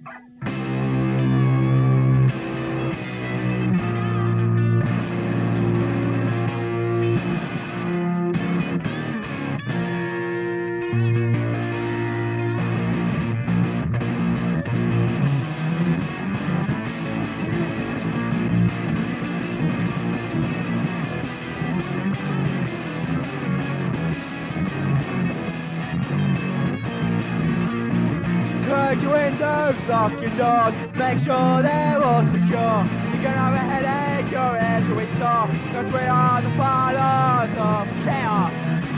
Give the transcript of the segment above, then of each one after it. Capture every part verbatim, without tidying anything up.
Close your windows, lock your doors, make sure they're all secure. You're gonna have a headache, your ears will be sore, cause we are the pilots of chaos.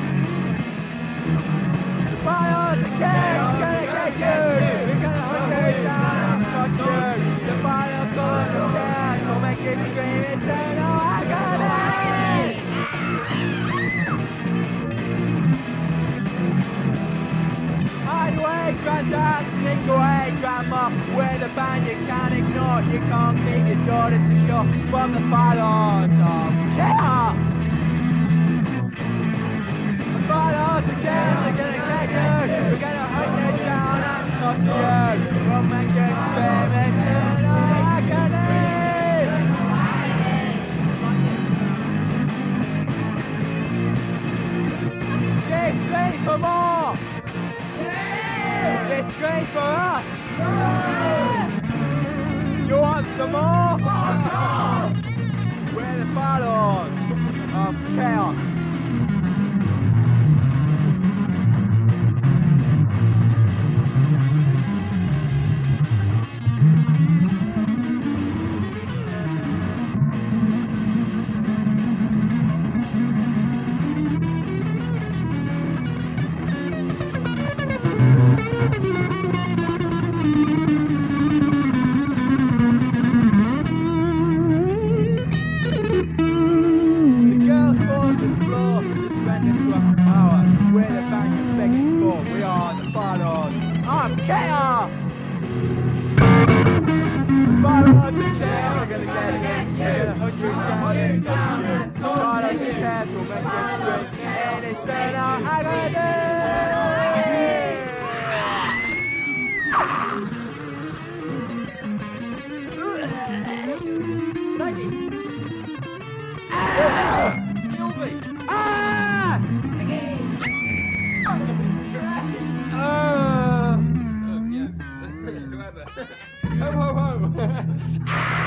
The pilots of chaos are gonna get you, we're gonna hunt you down and touch you. The pilots of chaos will make you scream eternal agony. Hide away, granddad, sneak away, grandma. We're the band you can't ignore. You can't keep your daughter secure from the pilots of chaos. The pilots of chaos are gonna get you. We're gonna hunt you down and touch you. We'll make you scream eternal agony. Just scream for more. It's great for us! No! You want some more? Fuck off! We're the pilots of chaos. Chaos! Pilots of chaos are gonna get you. They're gonna hunt you down and touch you. Pilots of chaos will make you scream in eternal agony. Nike! Ah! Gilby! Ah! Sticky! Ah! Ho ho ho!